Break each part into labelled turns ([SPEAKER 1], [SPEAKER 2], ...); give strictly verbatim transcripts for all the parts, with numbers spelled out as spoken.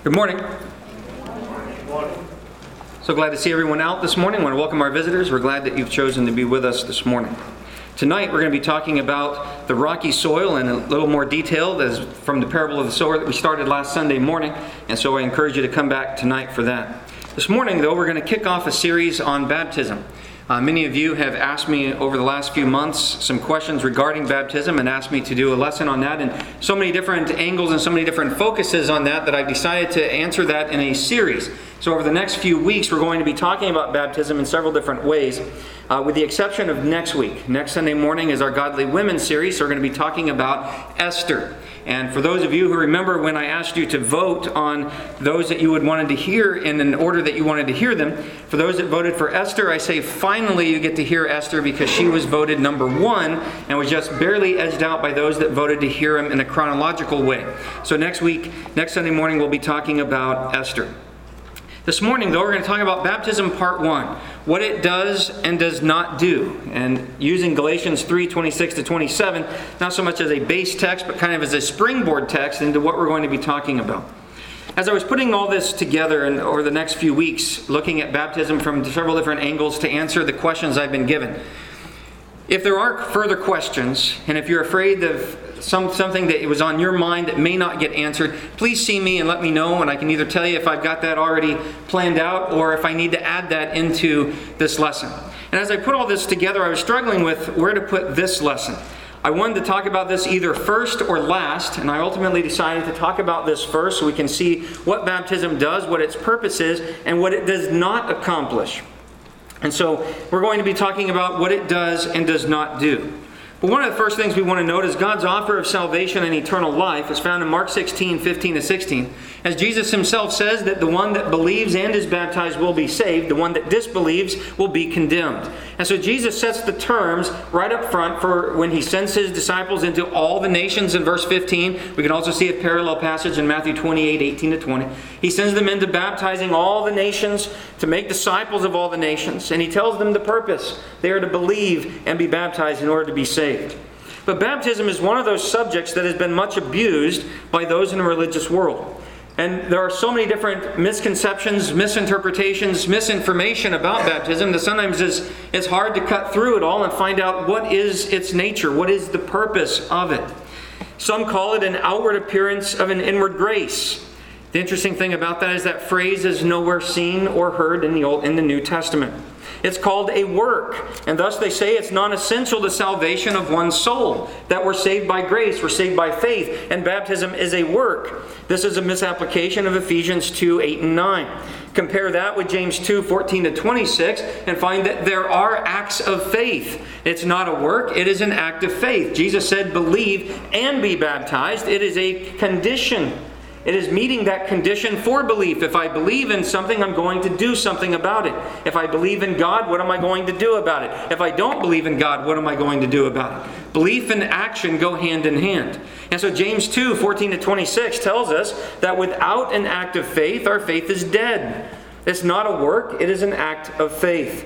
[SPEAKER 1] Good morning. So glad to see everyone out this morning. I want to welcome our visitors. We're glad that you've chosen to be with us this morning. Tonight we're going to be talking about the rocky soil in a little more detail as from the parable of the sower that we started last Sunday morning. And so I encourage you to come back tonight for that. This morning, though, we're going to kick off a series on baptism. Uh, many of you have asked me over the last few months some questions regarding baptism and asked me to do a lesson on that, and so many different angles and so many different focuses on that that I've decided to answer that in a series. So over the next few weeks we're going to be talking about baptism in several different ways, uh, with the exception of next week. Next Sunday morning is our Godly Women series, so we're going to be talking about Esther. And for those of you who remember when I asked you to vote on those that you would wanted to hear in an order that you wanted to hear them, for those that voted for Esther, I say finally you get to hear Esther because she was voted number one and was just barely edged out by those that voted to hear him in a chronological way. So next week, next Sunday morning, we'll be talking about Esther. This morning, though, we're going to talk about baptism part one, what it does and does not do, and using Galatians three, twenty-six to twenty-seven, not so much as a base text, but kind of as a springboard text into what we're going to be talking about. As I was putting all this together and over the next few weeks, looking at baptism from several different angles to answer the questions I've been given, if there are further questions, and if you're afraid of some something that was on your mind that may not get answered, please see me and let me know, and I can either tell you if I've got that already planned out or if I need to add that into this lesson. And as I put all this together, I was struggling with where to put this lesson. I wanted to talk about this either first or last, and I ultimately decided to talk about this first so we can see what baptism does, what its purpose is, and what it does not accomplish. And so we're going to be talking about what it does and does not do. But one of the first things we want to note is God's offer of salvation and eternal life is found in Mark sixteen, fifteen to sixteen. As Jesus himself says that the one that believes and is baptized will be saved, the one that disbelieves will be condemned. And so Jesus sets the terms right up front for when he sends his disciples into all the nations in verse fifteen. We can also see a parallel passage in Matthew twenty-eight, eighteen to twenty. He sends them into baptizing all the nations to make disciples of all the nations. And he tells them the purpose. They are to believe and be baptized in order to be saved. But baptism is one of those subjects that has been much abused by those in the religious world. And there are so many different misconceptions, misinterpretations, misinformation about baptism that sometimes it's, it's hard to cut through it all and find out what is its nature, what is the purpose of it. Some call it an outward appearance of an inward grace. The interesting thing about that is that phrase is nowhere seen or heard in the Old, in the New Testament. It's called a work, and thus they say it's non-essential to salvation of one's soul, that we're saved by grace, we're saved by faith, and baptism is a work. This is a misapplication of Ephesians two, eight and nine. Compare that with James two, fourteen to twenty-six, and find that there are acts of faith. It's not a work, it is an act of faith. Jesus said, believe and be baptized. It is a condition. It is meeting that condition for belief. If I believe in something, I'm going to do something about it. If I believe in God, what am I going to do about it? If I don't believe in God, what am I going to do about it? Belief and action go hand in hand. And so James two, fourteen to twenty-six tells us that without an act of faith, our faith is dead. It's not a work, it is an act of faith.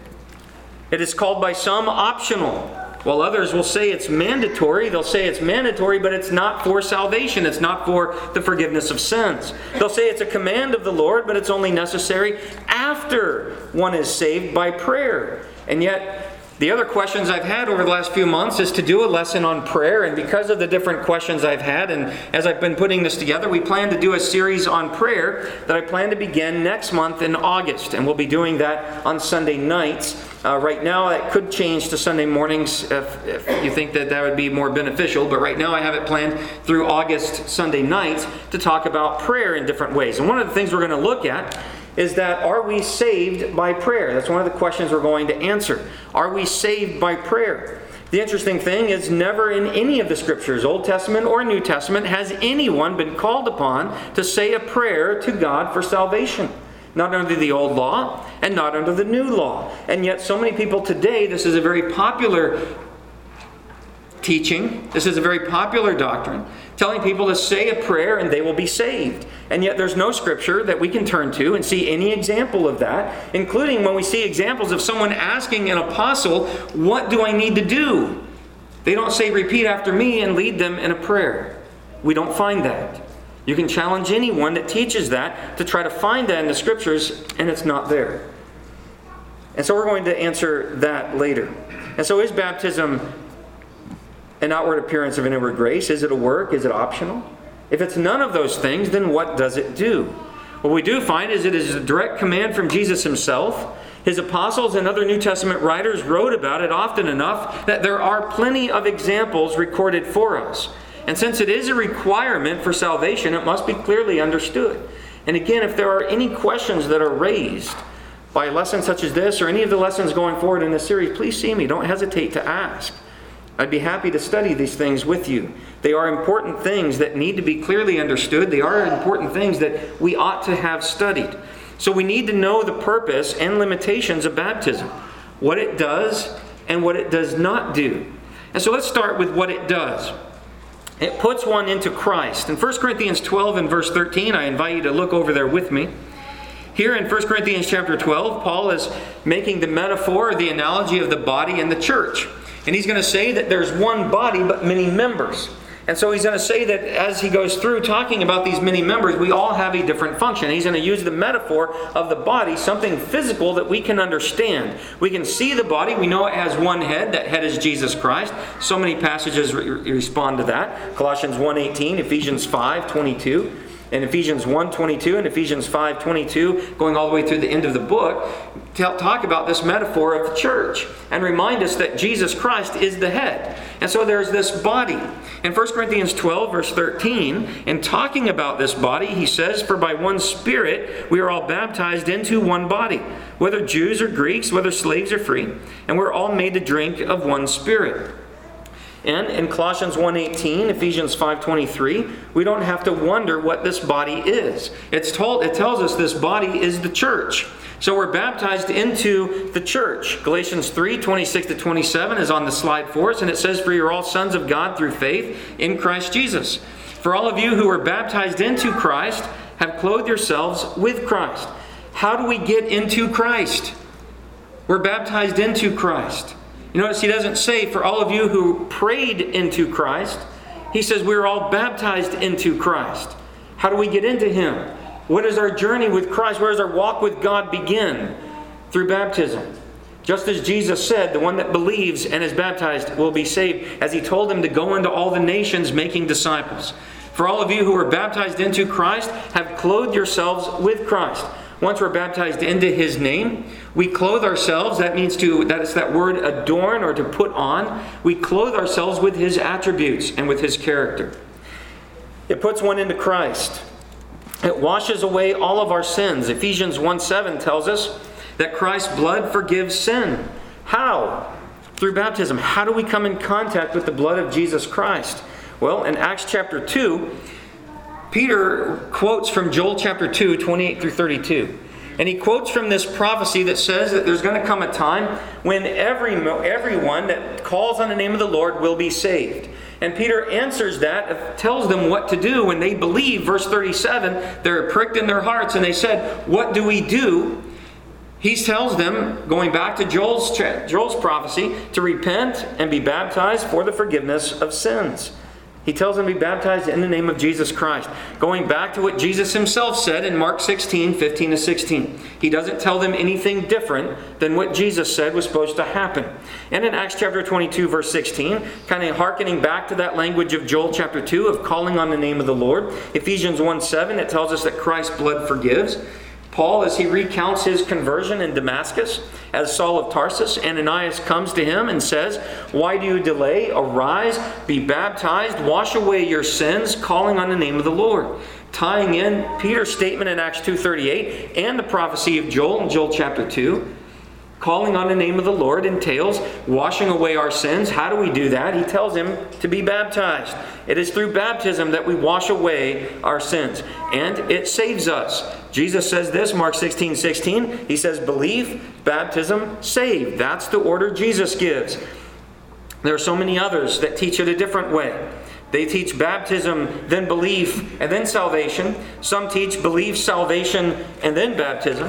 [SPEAKER 1] It is called by some optional, while others will say it's mandatory. They'll say it's mandatory, but it's not for salvation. It's not for the forgiveness of sins. They'll say it's a command of the Lord, but it's only necessary after one is saved by prayer. And yet, the other questions I've had over the last few months is to do a lesson on prayer. And because of the different questions I've had, and as I've been putting this together, we plan to do a series on prayer that I plan to begin next month in August. And we'll be doing that on Sunday nights. Uh, right now, it could change to Sunday mornings if, if you think that that would be more beneficial. But right now, I have it planned through August Sunday nights to talk about prayer in different ways. And one of the things we're going to look at is that are we saved by prayer? That's one of the questions we're going to answer. Are we saved by prayer? The interesting thing is never in any of the Scriptures, Old Testament or New Testament, has anyone been called upon to say a prayer to God for salvation. Not under the old law and not under the new law. And yet so many people today, this is a very popular teaching, this is a very popular doctrine, telling people to say a prayer and they will be saved. And yet there's no scripture that we can turn to and see any example of that, including when we see examples of someone asking an apostle, what do I need to do? They don't say, repeat after me and lead them in a prayer. We don't find that. You can challenge anyone that teaches that to try to find that in the Scriptures, and it's not there. And so we're going to answer that later. And so is baptism an outward appearance of an inward grace? Is it a work? Is it optional? If it's none of those things, then what does it do? What we do find is it is a direct command from Jesus himself. His apostles and other New Testament writers wrote about it often enough that there are plenty of examples recorded for us. And since it is a requirement for salvation, it must be clearly understood. And again, if there are any questions that are raised by lessons such as this or any of the lessons going forward in this series, please see me. Don't hesitate to ask. I'd be happy to study these things with you. They are important things that need to be clearly understood. They are important things that we ought to have studied. So we need to know the purpose and limitations of baptism, what it does and what it does not do. And so let's start with what it does. It puts one into Christ. In First Corinthians twelve and verse thirteen, I invite you to look over there with me. Here in First Corinthians chapter twelve, Paul is making the metaphor or the analogy of the body and the church. And he's going to say that there's one body but many members. And so he's going to say that as he goes through talking about these many members, we all have a different function. He's going to use the metaphor of the body, something physical that we can understand. We can see the body. We know it has one head. That head is Jesus Christ. So many passages re- respond to that. Colossians one eighteen, Ephesians five twenty-two. And Ephesians one twenty-two and Ephesians five twenty-two, going all the way through the end of the book, talk about this metaphor of the church and remind us that Jesus Christ is the head. And so there's this body. In First Corinthians twelve, verse thirteen, in talking about this body, he says, "For by one Spirit we are all baptized into one body, whether Jews or Greeks, whether slaves or free, and we're all made to drink of one Spirit." And in Colossians one eighteen, Ephesians five twenty-three, we don't have to wonder what this body is. It's told, it tells us this body is the church. So we're baptized into the church. Galatians three twenty-six to twenty-seven is on the slide for us, and it says, "For you're all sons of God through faith in Christ Jesus. For all of you who are baptized into Christ have clothed yourselves with Christ." How do we get into Christ? We're baptized into Christ. You notice he doesn't say, "For all of you who prayed into Christ." He says we're all baptized into Christ. How do we get into Him? What does our journey with Christ, where does our walk with God begin? Through baptism. Just as Jesus said, the one that believes and is baptized will be saved, as He told them to go into all the nations making disciples. For all of you who are baptized into Christ have clothed yourselves with Christ. Once we're baptized into His name, we clothe ourselves. That means to, that is that word adorn or to put on. We clothe ourselves with His attributes and with His character. It puts one into Christ. It washes away all of our sins. Ephesians one seven tells us that Christ's blood forgives sin. How? Through baptism. How do we come in contact with the blood of Jesus Christ? Well, in Acts chapter two, Peter quotes from Joel chapter two, twenty-eight through thirty-two. And he quotes from this prophecy that says that there's going to come a time when every everyone that calls on the name of the Lord will be saved. And Peter answers that, tells them what to do when they believe. Verse thirty-seven, they're pricked in their hearts and they said, "What do we do?" He tells them, going back to Joel's, Joel's prophecy, to repent and be baptized for the forgiveness of sins. He tells them to be baptized in the name of Jesus Christ. Going back to what Jesus Himself said in Mark sixteen, fifteen to sixteen. He doesn't tell them anything different than what Jesus said was supposed to happen. And in Acts chapter twenty-two, verse sixteen, kind of hearkening back to that language of Joel chapter two of calling on the name of the Lord. Ephesians one seven, it tells us that Christ's blood forgives. Paul, as he recounts his conversion in Damascus, as Saul of Tarsus, Ananias comes to him and says, "Why do you delay? Arise, be baptized, wash away your sins, calling on the name of the Lord." Tying in Peter's statement in Acts two thirty-eight and the prophecy of Joel in Joel chapter two. Calling on the name of the Lord entails washing away our sins. How do we do that? He tells him to be baptized. It is through baptism that we wash away our sins. And it saves us. Jesus says this, Mark sixteen sixteen. He says, belief, baptism, save. That's the order Jesus gives. There are so many others that teach it a different way. They teach baptism, then belief, and then salvation. Some teach belief, salvation, and then baptism.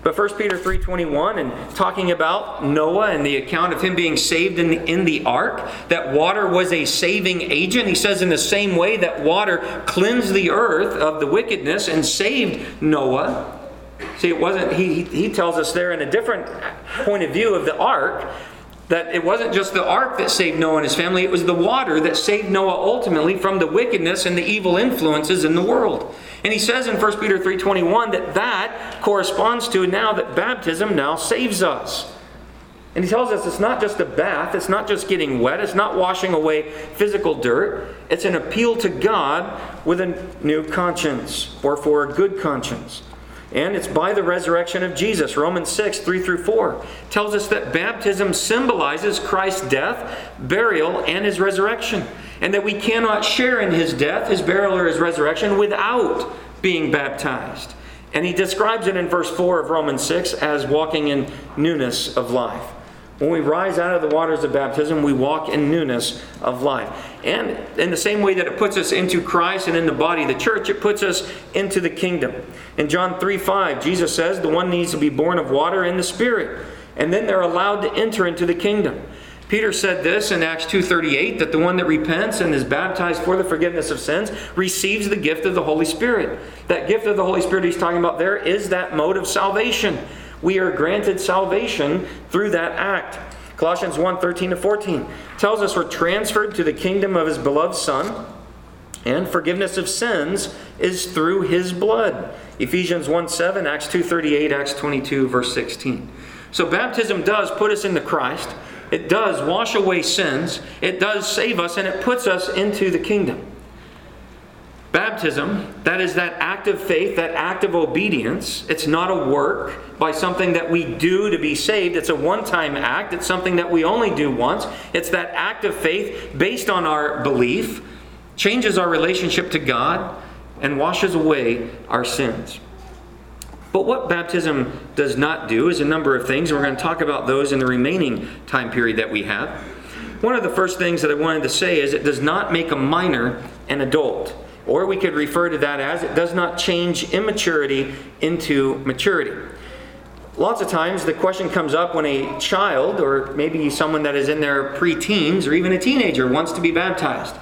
[SPEAKER 1] But First Peter three twenty-one, and talking about Noah and the account of him being saved in the, in the ark, that water was a saving agent. He says in the same way that water cleansed the earth of the wickedness and saved Noah. See, it wasn't, he, he tells us there in a different point of view of the ark, that it wasn't just the ark that saved Noah and his family, it was the water that saved Noah ultimately from the wickedness and the evil influences in the world. And he says in First Peter three twenty-one that that corresponds to now that baptism now saves us. And he tells us it's not just a bath, it's not just getting wet, it's not washing away physical dirt. It's an appeal to God with a new conscience, or for a good conscience. And it's by the resurrection of Jesus. Romans six, three through four tells us that baptism symbolizes Christ's death, burial, and his resurrection. And that we cannot share in his death, his burial, or his resurrection without being baptized. And he describes it in verse four of Romans six as walking in newness of life. When we rise out of the waters of baptism, we walk in newness of life. And in the same way that it puts us into Christ and in the body of the church, it puts us into the kingdom. In John three five, Jesus says the one needs to be born of water and the Spirit. And then they're allowed to enter into the kingdom. Peter said this in Acts two thirty-eight, that the one that repents and is baptized for the forgiveness of sins receives the gift of the Holy Spirit. That gift of the Holy Spirit he's talking about there is that mode of salvation. We are granted salvation through that act. Colossians one, thirteen to fourteen tells us we're transferred to the kingdom of his beloved Son, and forgiveness of sins is through his blood. Ephesians one seven, Acts two thirty-eight, Acts twenty-two, verse sixteen. So baptism does put us into Christ. It does wash away sins. It does save us, and it puts us into the kingdom. Baptism, that is that act of faith, that act of obedience. It's not a work by something that we do to be saved. It's a one-time act. It's something that we only do once. It's that act of faith based on our belief, changes our relationship to God, and washes away our sins. But what baptism does not do is a number of things, and we're going to talk about those in the remaining time period that we have. One of the first things that I wanted to say is it does not make a minor an adult. Or we could refer to that as it does not change immaturity into maturity. Lots of times the question comes up when a child, or maybe someone that is in their pre-teens, or even a teenager wants to be baptized.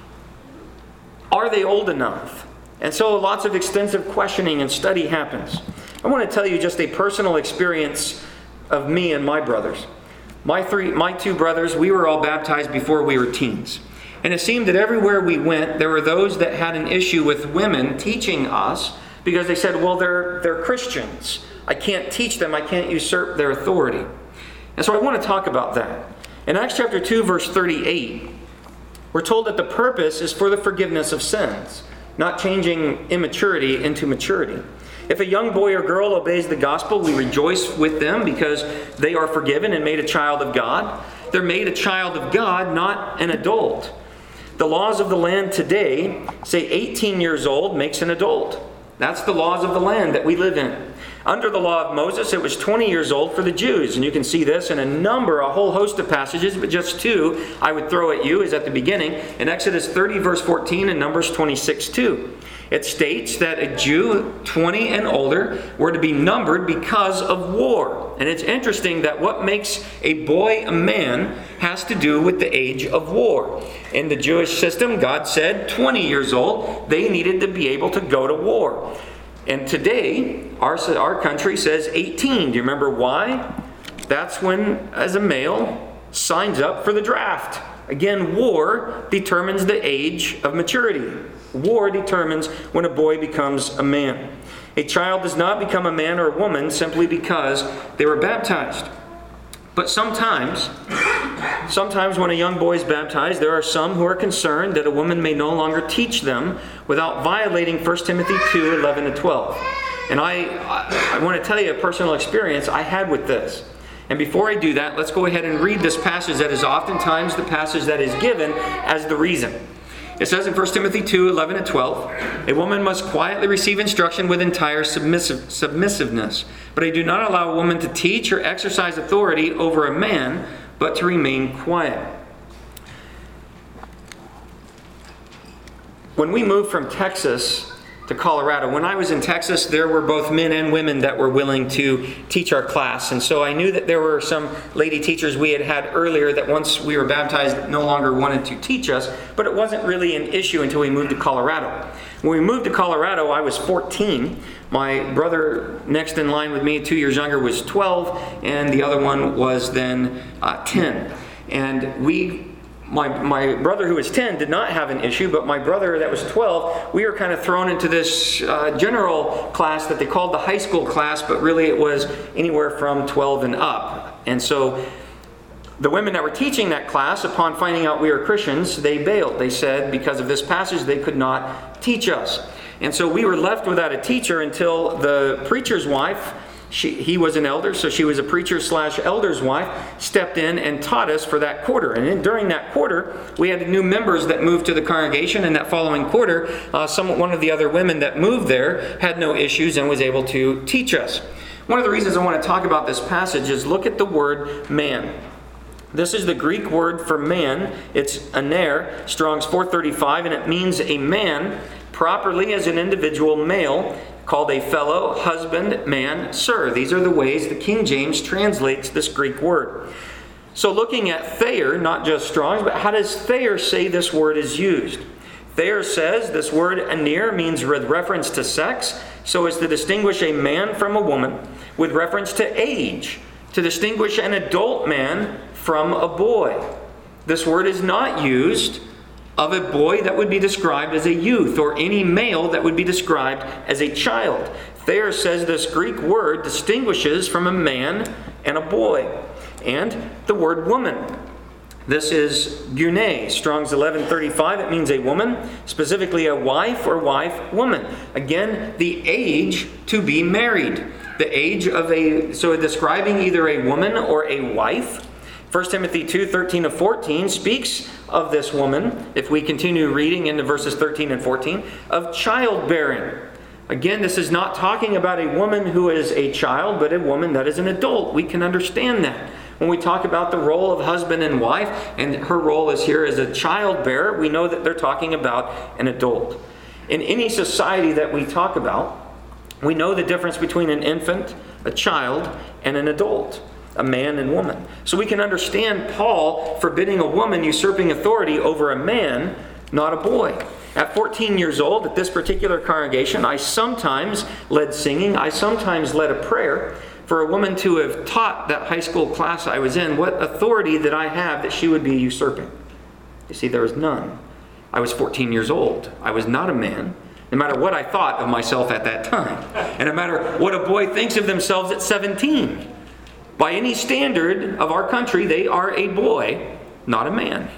[SPEAKER 1] Are they old enough? And so lots of extensive questioning and study happens. I want to tell you just a personal experience of me and my brothers. My three, my two brothers, we were all baptized before we were teens. And it seemed that everywhere we went, there were those that had an issue with women teaching us because they said, well, they're, they're Christians. I can't teach them. I can't usurp their authority. And so I want to talk about that. In Acts chapter two, verse thirty-eight, we're told that the purpose is for the forgiveness of sins, not changing immaturity into maturity. If a young boy or girl obeys the gospel, we rejoice with them because they are forgiven and made a child of God. They're made a child of God, not an adult. The laws of the land today say eighteen years old makes an adult. That's the laws of the land that we live in. Under the law of Moses, it was twenty years old for the Jews. And you can see this in a number, a whole host of passages, but just two I would throw at you is at the beginning. In Exodus thirty, verse fourteen, and Numbers twenty-six, two. It states that a Jew twenty and older were to be numbered because of war. And it's interesting that what makes a boy a man has to do with the age of war. In the Jewish system, God said twenty years old, they needed to be able to go to war. And today, our, our country says eighteen. Do you remember why? That's when, as a male, signs up for the draft. Again, war determines the age of maturity. War determines when a boy becomes a man. A child does not become a man or a woman simply because they were baptized. But sometimes, sometimes when a young boy is baptized, there are some who are concerned that a woman may no longer teach them without violating First Timothy two, eleven to twelve. And I, I, I want to tell you a personal experience I had with this. And before I do that, let's go ahead and read this passage that is oftentimes the passage that is given as the reason. It says in First Timothy two, eleven and twelve, a woman must quietly receive instruction with entire submissive, submissiveness. But I do not allow a woman to teach or exercise authority over a man, but to remain quiet. When we moved from Texas to Colorado. When I was in Texas, there were both men and women that were willing to teach our class. And so I knew that there were some lady teachers we had had earlier that once we were baptized no longer wanted to teach us, but it wasn't really an issue until we moved to Colorado. When we moved to Colorado, I was fourteen. My brother next in line with me, two years younger, was twelve, and the other one was then uh, ten. And we My my brother, who was ten, did not have an issue, but my brother that was twelve, we were kind of thrown into this uh, general class that they called the high school class, but really it was anywhere from twelve and up. And so the women that were teaching that class, upon finding out we were Christians, they bailed. They said because of this passage they could not teach us. And so we were left without a teacher until the preacher's wife, She, he was an elder, so she was a preacher slash elder's wife, stepped in and taught us for that quarter. And in, during that quarter, we had new members that moved to the congregation. And that following quarter, uh, some, one of the other women that moved there had no issues and was able to teach us. One of the reasons I want to talk about this passage is look at the word man. This is the Greek word for man. It's aner, Strong's four thirty-five, and it means a man properly as an individual male, called a fellow, husband, man, sir. These are the ways the King James translates this Greek word. So looking at Thayer, not just Strong's, but how does Thayer say this word is used? Thayer says this word aner means with reference to sex, so as to distinguish a man from a woman, with reference to age, to distinguish an adult man from a boy. This word is not used of a boy that would be described as a youth, or any male that would be described as a child. Thayer says this Greek word distinguishes from a man and a boy. And the word woman. This is gune, Strong's eleven thirty-five. It means a woman, specifically a wife or wife, woman. Again, the age to be married. The age of a, so describing either a woman or a wife. First Timothy two, thirteen to fourteen speaks of this woman, if we continue reading into verses thirteen and fourteen, of childbearing. Again, this is not talking about a woman who is a child, but a woman that is an adult. We can understand that. When we talk about the role of husband and wife, and her role is here as a childbearer, we know that they're talking about an adult. In any society that we talk about, we know the difference between an infant, a child, and an adult. A man and woman. So we can understand Paul forbidding a woman usurping authority over a man, not a boy. At fourteen years old, at this particular congregation, I sometimes led singing, I sometimes led a prayer. For a woman to have taught that high school class I was in, what authority did I have that she would be usurping? You see, there was none. I was fourteen years old. I was not a man, no matter what I thought of myself at that time. And no matter what a boy thinks of themselves at seventeen. By any standard of our country, they are a boy, not a man.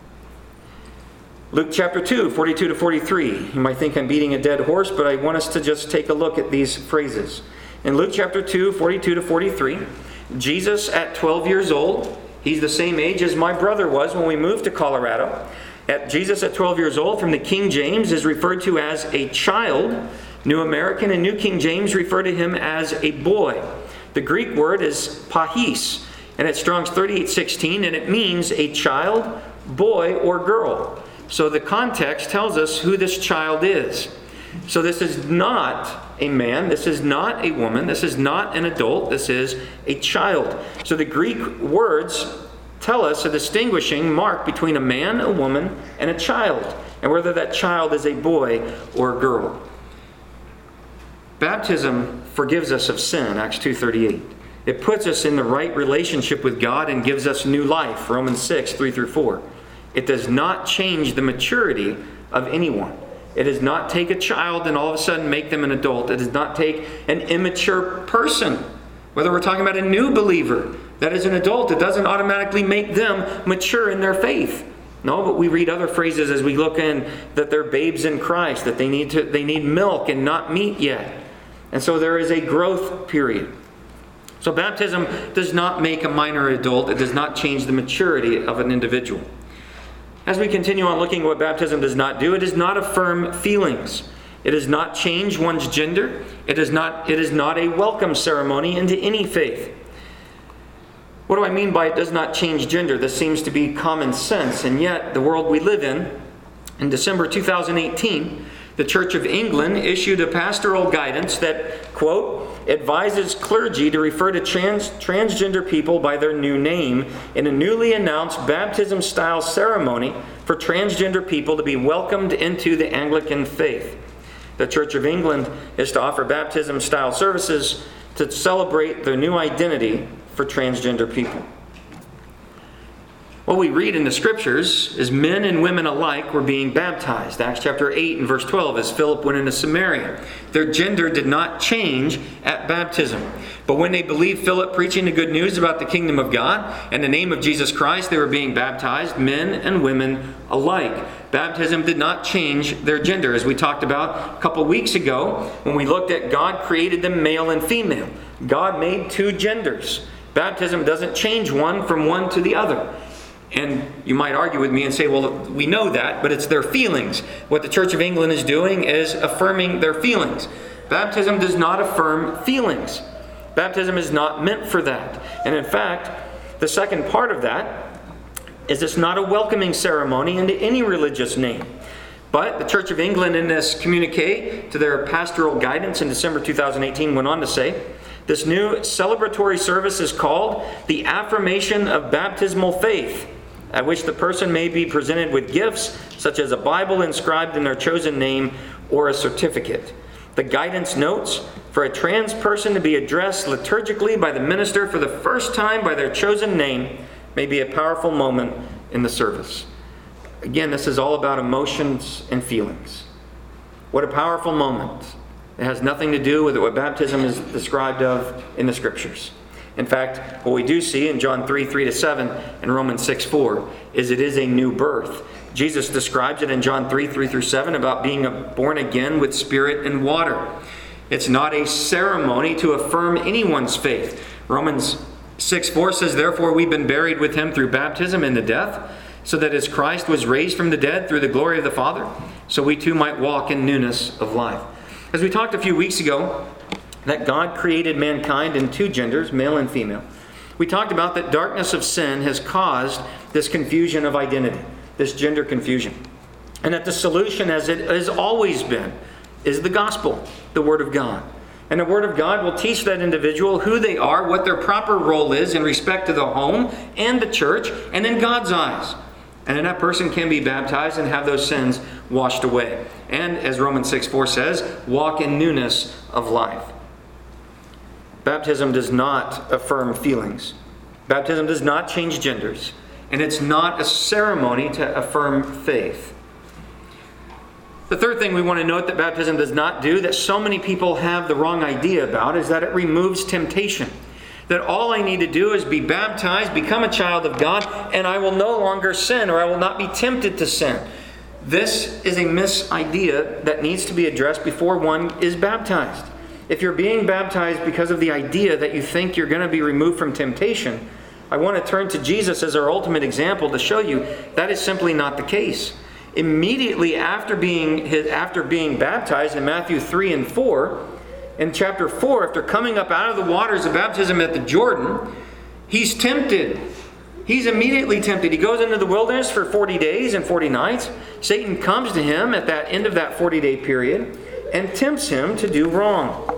[SPEAKER 1] Luke chapter two, forty-two to forty-three. You might think I'm beating a dead horse, but I want us to just take a look at these phrases. In Luke chapter two, forty-two to forty-three, Jesus at twelve years old, he's the same age as my brother was when we moved to Colorado. At Jesus at twelve years old, from the King James, is referred to as a child. New American and New King James refer to him as a boy. The Greek word is pahis, and it's Strong's thirty-eight sixteen, and it means a child, boy, or girl. So the context tells us who this child is. So this is not a man, this is not a woman, this is not an adult, this is a child. So the Greek words tell us a distinguishing mark between a man, a woman, and a child, and whether that child is a boy or a girl. Baptism forgives us of sin, Acts two thirty-eight. It puts us in the right relationship with God and gives us new life, Romans six, three through four. It does not change the maturity of anyone. It does not take a child and all of a sudden make them an adult. It does not take an immature person. Whether we're talking about a new believer that is an adult, it doesn't automatically make them mature in their faith. No, but we read other phrases as we look in that they're babes in Christ, that they need to they need milk and not meat yet. And so there is a growth period. So baptism does not make a minor adult. It does not change the maturity of an individual. As we continue on looking at what baptism does not do, it does not affirm feelings. It does not change one's gender. It is not, it is not a welcome ceremony into any faith. What do I mean by it does not change gender? This seems to be common sense, and yet the world we live in, in December two thousand eighteen, The Church of England issued a pastoral guidance that, quote, advises clergy to refer to trans- transgender people by their new name in a newly announced baptism-style ceremony for transgender people to be welcomed into the Anglican faith. The Church of England is to offer baptism-style services to celebrate their new identity for transgender people. What we read in the Scriptures is men and women alike were being baptized. Acts chapter eight and verse twelve, as Philip went into Samaria. Their gender did not change at baptism. But when they believed Philip preaching the good news about the kingdom of God and the name of Jesus Christ, they were being baptized, men and women alike. Baptism did not change their gender, as we talked about a couple weeks ago when we looked at God created them male and female. God made two genders. Baptism doesn't change one from one to the other. And you might argue with me and say, well, we know that, but it's their feelings. What the Church of England is doing is affirming their feelings. Baptism does not affirm feelings. Baptism is not meant for that. And in fact, the second part of that is it's not a welcoming ceremony into any religious name. But the Church of England, in this communique to their pastoral guidance in December two thousand eighteen, went on to say, this new celebratory service is called the affirmation of baptismal faith, at which the person may be presented with gifts such as a Bible inscribed in their chosen name or a certificate. The guidance notes, for a trans person to be addressed liturgically by the minister for the first time by their chosen name may be a powerful moment in the service. Again, this is all about emotions and feelings. What a powerful moment. It has nothing to do with what baptism is described of in the Scriptures. In fact, what we do see in John three, three to seven and Romans six, four is it is a new birth. Jesus describes it in John three, three through seven about being born again with spirit and water. It's not a ceremony to affirm anyone's faith. Romans six, four says, therefore we've been buried with him through baptism into death, so that as Christ was raised from the dead through the glory of the Father, so we too might walk in newness of life. As we talked a few weeks ago, that God created mankind in two genders, male and female. We talked about that darkness of sin has caused this confusion of identity, this gender confusion. And that the solution, as it has always been, is the gospel, the Word of God. And the Word of God will teach that individual who they are, what their proper role is in respect to the home and the church and in God's eyes. And then that person can be baptized and have those sins washed away. And as Romans six, four says, walk in newness of life. Baptism does not affirm feelings. Baptism does not change genders. And it's not a ceremony to affirm faith. The third thing we want to note that baptism does not do, that so many people have the wrong idea about, is that it removes temptation. That all I need to do is be baptized, become a child of God, and I will no longer sin, or I will not be tempted to sin. This is a misidea that needs to be addressed before one is baptized. If you're being baptized because of the idea that you think you're going to be removed from temptation, I want to turn to Jesus as our ultimate example to show you that is simply not the case. Immediately after being, after being baptized in Matthew three and four, in chapter four, after coming up out of the waters of baptism at the Jordan, he's tempted. He's immediately tempted. He goes into the wilderness for forty days and forty nights. Satan comes to him at that end of that forty-day period and tempts him to do wrong.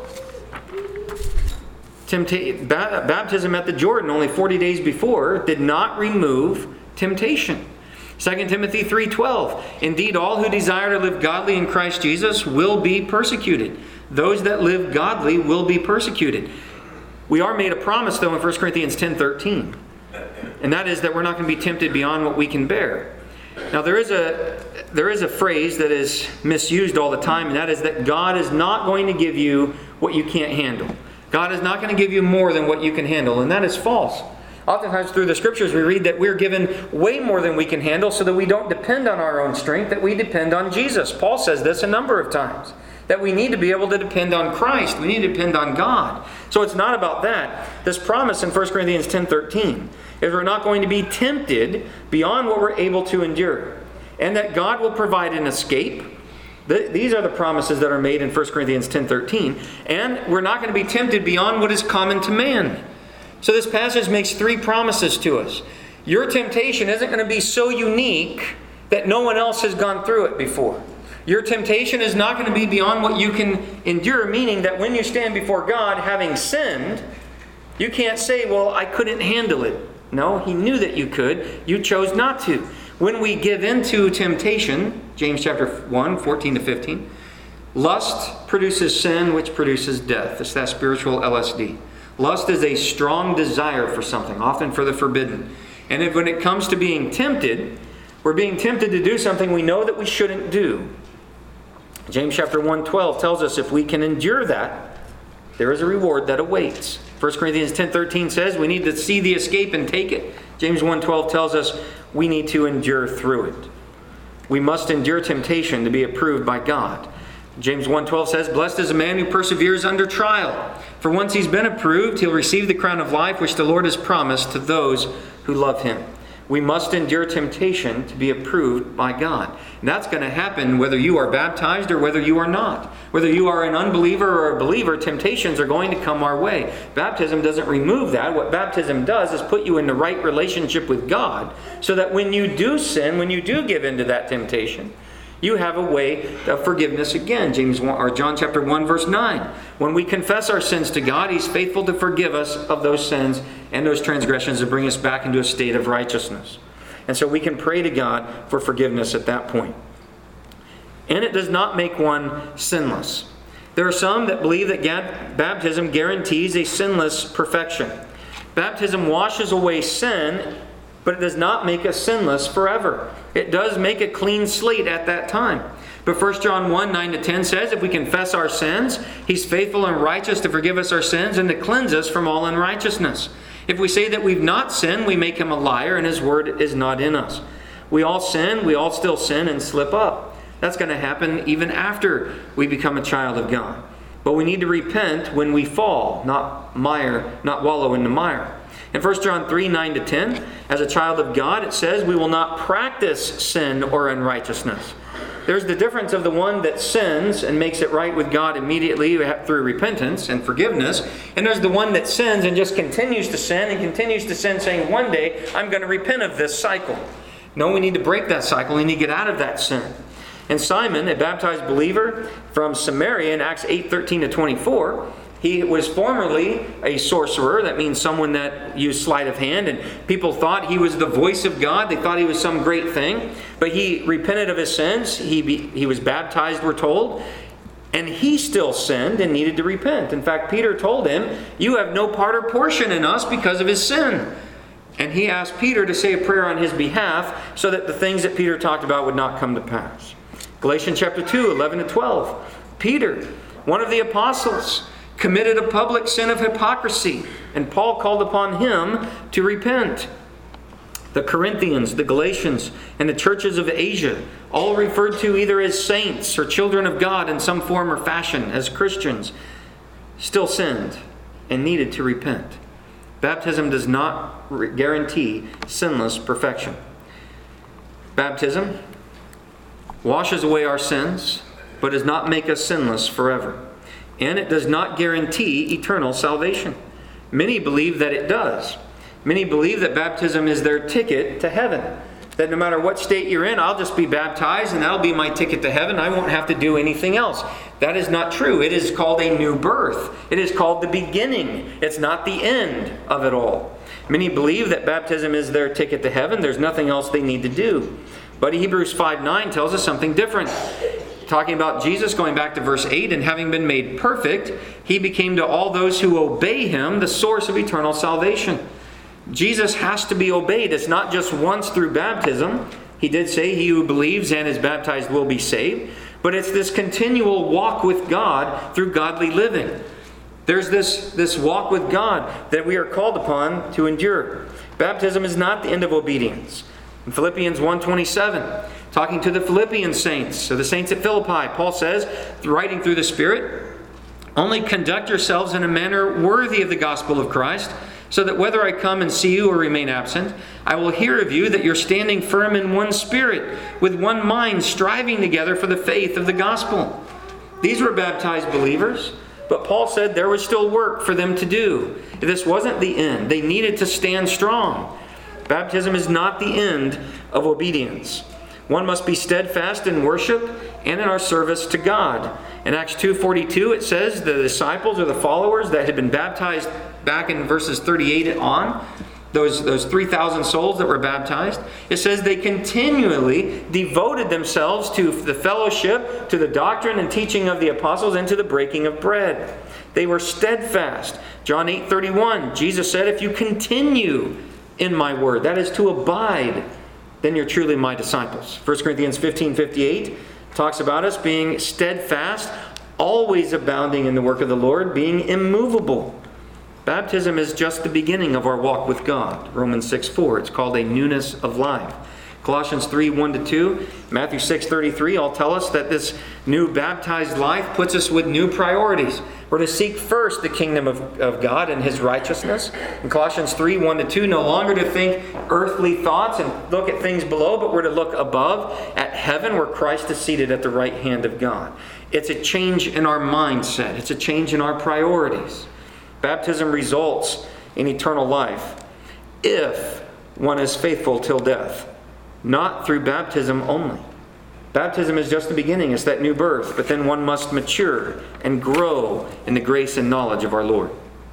[SPEAKER 1] Tempta- ba- baptism at the Jordan only forty days before did not remove temptation. Second Timothy three twelve, indeed all who desire to live godly in Christ Jesus will be persecuted. Those that live godly will be persecuted. We are made a promise, though, in First Corinthians ten thirteen. And that is that we're not going to be tempted beyond what we can bear. Now, there is a there is a phrase that is misused all the time, and that is that God is not going to give you what you can't handle. God is not going to give you more than what you can handle, and that is false. Oftentimes through the Scriptures we read that we're given way more than we can handle so that we don't depend on our own strength, that we depend on Jesus. Paul says this a number of times. That we need to be able to depend on Christ. We need to depend on God. So it's not about that. This promise in First Corinthians ten thirteen is we're not going to be tempted beyond what we're able to endure. And that God will provide an escape. These are the promises that are made in First Corinthians ten thirteen. And we're not going to be tempted beyond what is common to man. So this passage makes three promises to us. Your temptation isn't going to be so unique that no one else has gone through it before. Your temptation is not going to be beyond what you can endure, meaning that when you stand before God having sinned, you can't say, well, I couldn't handle it. No, He knew that you could. You chose not to. When we give into temptation, James chapter one, fourteen to fifteen, lust produces sin, which produces death. It's that spiritual L S D. Lust is a strong desire for something, often for the forbidden. And if, when it comes to being tempted, we're being tempted to do something we know that we shouldn't do. James chapter one, twelve tells us if we can endure that, there is a reward that awaits. First Corinthians ten, thirteen says we need to see the escape and take it. James one, twelve tells us we need to endure through it. We must endure temptation to be approved by God. James one, twelve says, blessed is a man who perseveres under trial. For once he's been approved, he'll receive the crown of life which the Lord has promised to those who love Him. We must endure temptation to be approved by God. And that's going to happen whether you are baptized or whether you are not. Whether you are an unbeliever or a believer, temptations are going to come our way. Baptism doesn't remove that. What baptism does is put you in the right relationship with God so that when you do sin, when you do give into that temptation, you have a way of forgiveness again. James one, or John chapter one, verse nine. When we confess our sins to God, He's faithful to forgive us of those sins and those transgressions to bring us back into a state of righteousness. And so we can pray to God for forgiveness at that point. And it does not make one sinless. There are some that believe that baptism guarantees a sinless perfection. Baptism washes away sin, but it does not make us sinless forever. It does make a clean slate at that time. But First John one, nine to ten says, if we confess our sins, He's faithful and righteous to forgive us our sins and to cleanse us from all unrighteousness. If we say that we've not sinned, we make Him a liar and His word is not in us. We all sin, we all still sin and slip up. That's going to happen even after we become a child of God. But we need to repent when we fall, not mire, not wallow in the mire. In First John three, nine to ten, as a child of God, it says we will not practice sin or unrighteousness. There's the difference of the one that sins and makes it right with God immediately through repentance and forgiveness. And there's the one that sins and just continues to sin and continues to sin, saying, one day I'm going to repent of this cycle. No, we need to break that cycle. We need to get out of that sin. And Simon, a baptized believer from Samaria in Acts eight, thirteen to twenty-four, he was formerly a sorcerer. That means someone that used sleight of hand. And people thought he was the voice of God. They thought he was some great thing. But he repented of his sins. He, be, he was baptized, we're told. And he still sinned and needed to repent. In fact, Peter told him, you have no part or portion in us because of his sin. And he asked Peter to say a prayer on his behalf so that the things that Peter talked about would not come to pass. Galatians chapter two, eleven to twelve. Peter, one of the apostles, committed a public sin of hypocrisy, and Paul called upon him to repent. The Corinthians, the Galatians, and the churches of Asia, all referred to either as saints or children of God in some form or fashion as Christians, still sinned and needed to repent. Baptism does not guarantee sinless perfection. Baptism washes away our sins, but does not make us sinless forever. And it does not guarantee eternal salvation. Many believe that it does. Many believe that baptism is their ticket to heaven. That no matter what state you're in, I'll just be baptized and that'll be my ticket to heaven. I won't have to do anything else. That is not true. It is called a new birth. It is called the beginning. It's not the end of it all. Many believe that baptism is their ticket to heaven. There's nothing else they need to do. But Hebrews five nine tells us something different. Talking about Jesus, going back to verse eight, and having been made perfect, He became to all those who obey Him the source of eternal salvation. Jesus has to be obeyed. It's not just once through baptism. He did say, he who believes and is baptized will be saved. But it's this continual walk with God through godly living. There's this, this walk with God that we are called upon to endure. Baptism is not the end of obedience. In Philippians one twenty-seven, talking to the Philippian saints, so the saints at Philippi, Paul says, writing through the Spirit, only conduct yourselves in a manner worthy of the gospel of Christ, so that whether I come and see you or remain absent, I will hear of you that you're standing firm in one spirit, with one mind, striving together for the faith of the gospel. These were baptized believers, but Paul said there was still work for them to do. This wasn't the end. They needed to stand strong. Baptism is not the end of obedience. One must be steadfast in worship and in our service to God. In Acts two forty-two, it says the disciples or the followers that had been baptized back in verses thirty-eight on, those, those three thousand souls that were baptized, it says they continually devoted themselves to the fellowship, to the doctrine and teaching of the apostles, and to the breaking of bread. They were steadfast. John eight thirty-one, Jesus said, if you continue in my word, that is to abide, then you're truly my disciples. First Corinthians fifteen fifty-eight talks about us being steadfast, always abounding in the work of the Lord, being immovable. Baptism is just the beginning of our walk with God. Romans six four, it's called a newness of life. Colossians three one to two, Matthew six thirty-three all tell us that this new baptized life puts us with new priorities. We're to seek first the kingdom of, of God and His righteousness. In Colossians three one to two, no longer to think earthly thoughts and look at things below, but we're to look above at heaven where Christ is seated at the right hand of God. It's a change in our mindset. It's a change in our priorities. Baptism results in eternal life if one is faithful till death, not through baptism only. Baptism is just the beginning. It's that new birth. But then one must mature and grow in the grace and knowledge of our Lord.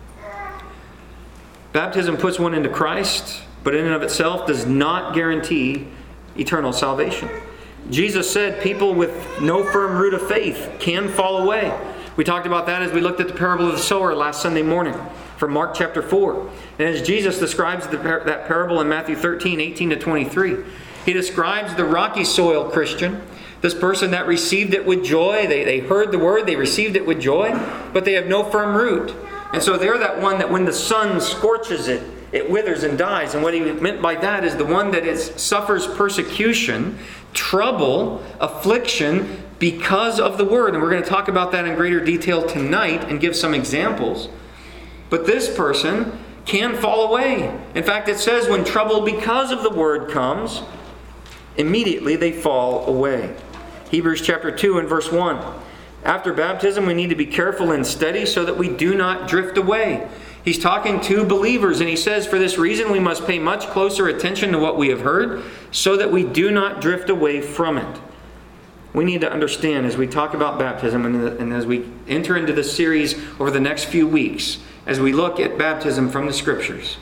[SPEAKER 1] Baptism puts one into Christ, but in and of itself does not guarantee eternal salvation. Jesus said people with no firm root of faith can fall away. We talked about that as we looked at the parable of the sower last Sunday morning from Mark chapter four. And as Jesus describes the, that parable in Matthew thirteen eighteen to twenty-three, He describes the rocky soil Christian, this person that received it with joy. They, they heard the word, they received it with joy, but they have no firm root. And so they're that one that when the sun scorches it, it withers and dies. And what he meant by that is the one that is, suffers persecution, trouble, affliction because of the word. And we're going to talk about that in greater detail tonight and give some examples. But this person can fall away. In fact, it says when trouble because of the word comes, immediately they fall away. Hebrews chapter two and verse one. After baptism, we need to be careful and steady so that we do not drift away. He's talking to believers, and he says, for this reason we must pay much closer attention to what we have heard so that we do not drift away from it. We need to understand as we talk about baptism and as we enter into this series over the next few weeks, as we look at baptism from the Scriptures,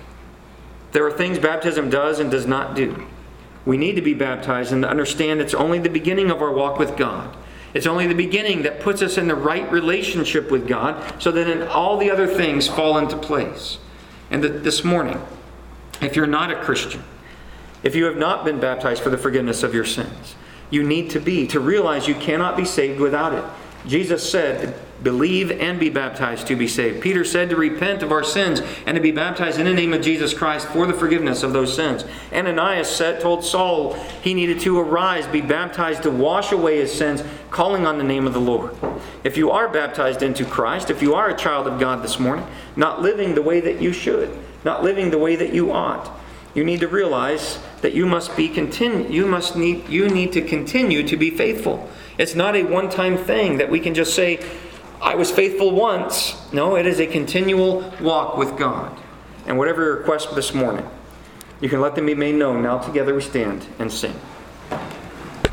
[SPEAKER 1] there are things baptism does and does not do. We need to be baptized and to understand it's only the beginning of our walk with God. It's only the beginning that puts us in the right relationship with God so that then all the other things fall into place. And that this morning, if you're not a Christian, if you have not been baptized for the forgiveness of your sins, you need to be, to realize you cannot be saved without it. Jesus said, believe and be baptized to be saved. Peter said to repent of our sins and to be baptized in the name of Jesus Christ for the forgiveness of those sins. Ananias said, told Saul he needed to arise, be baptized to wash away his sins, calling on the name of the Lord. If you are baptized into Christ, if you are a child of God this morning, not living the way that you should, not living the way that you ought, you need to realize that you must be continue. You must need. You need to continue to be faithful. It's not a one-time thing that we can just say, I was faithful once. No, it is a continual walk with God. And whatever your request this morning, you can let them be made known. Now together we stand and sing.